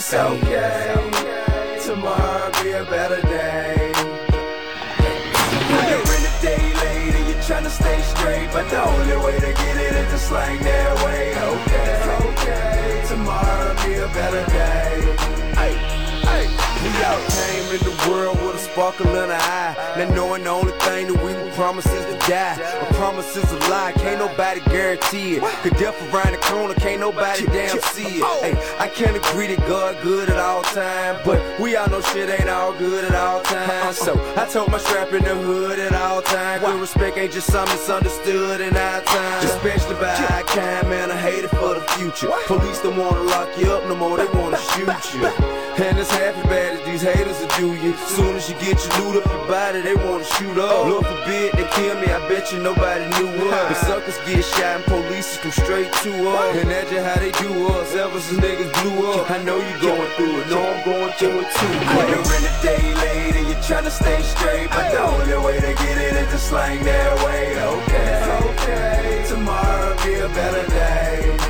It's okay, tomorrow be a better day. When you're in the day late and you're trying to stay straight, but the only way to get it is to slang their way. Okay, tomorrow be a better day. We all came in the world with a sparkle in our eye, not knowing the only thing that we can promise is to die. A promise is a lie, can't nobody guarantee it. Cause death around the corner, can't nobody damn see it. Hey, I can't agree that God good at all times, but we all know shit ain't all good at all times. So I told my strap in the hood at all times, good respect ain't just something misunderstood in our time. Especially by our kind, man, I hate it for the future. Police don't wanna lock you up no more, they wanna shoot you. And it's half as bad as these haters will do you. Soon as you get your loot up your body, they wanna shoot up. Lord forbid they kill me, I bet you nobody knew us. But suckers get shot and police come straight to us. And that's just how they do us, ever since niggas blew up. I know you going through it, know I'm going through it too. When you're in the day late and you're trying to stay straight, but the only way to get it is to slang their way. Okay, tomorrow be a better day.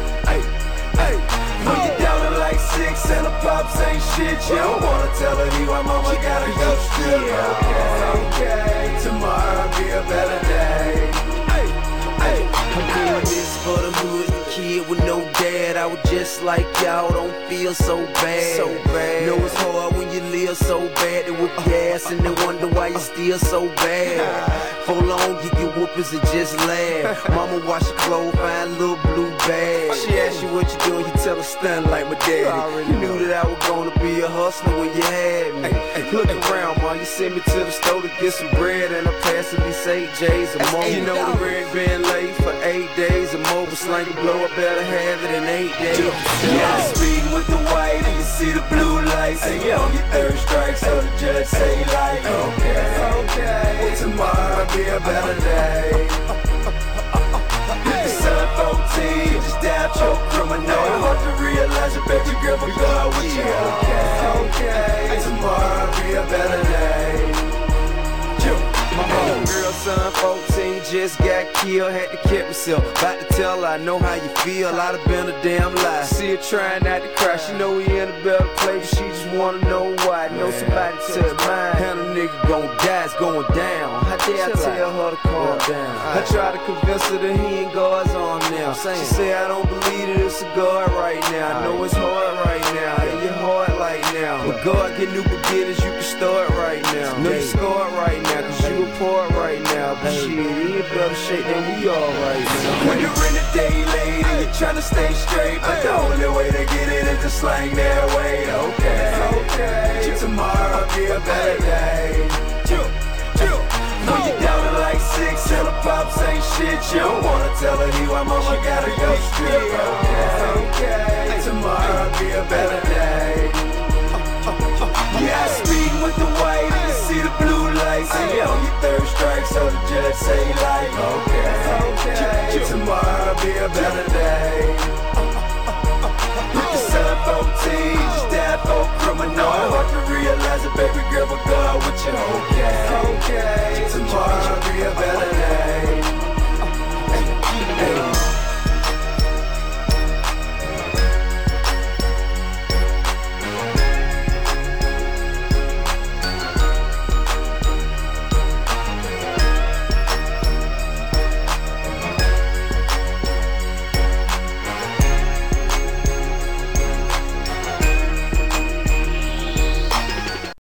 When you're down to like 6 and the pops ain't shit, you don't wanna tell her you, my mama gotta go strip. Okay, tomorrow be a better day. I'm doing this for the hood, the kid with no dad. I was just like y'all, don't feel so bad. Know it's hard when you live so bad. They whip your ass and they wonder why you still so bad. For long you get whoopers and just laugh. Mama wash your clothes, find a little blue bag. She ask you what you doing, you tell her stun like my daddy. You knew that I was gonna be a hustler when you had me. Look around, ma, you sent me to the store to get some bread, and I passed at least 8 J's a month. You know the rent been late for 8 days or more, but slang blow, I better have it in 8 days. Yeah, speeding with the white and you see the blue lights, and you on your third strike, so the judge say like, okay, tomorrow be a better day. If the sun 14, just doubt your criminal. Hard to realize you bet your girl will go with you. Okay, tomorrow be a better day. My homegirl, son 14, just got killed, had to keep myself. About to tell her I know how you feel, I'd have been a damn lie. See her trying not to cry, she know we in a better place, she just wanna know why. Know somebody touch mine, and a nigga gon' die, it's going down. How dare I tell her to calm down? I try to convince her that he ain't God's on now. She say I don't believe that it's a God right now. I know it's hard right now, and your heart like now. But God get new beginnings, you can start right now. Know you scarred right now, cause you apart right now. But shit, he in better shape than we all right now. When you're in the day late and you're trying to stay straight, but the only way to get it is to slang their way. Okay, tomorrow be a better day. When you're down to like 6 and the pops ain't shit, you don't wanna tell her you, my mama gotta go strip. Okay, tomorrow be a better day. Yeah, speeding with the white and you see the blue lights, and you on your third strike, so the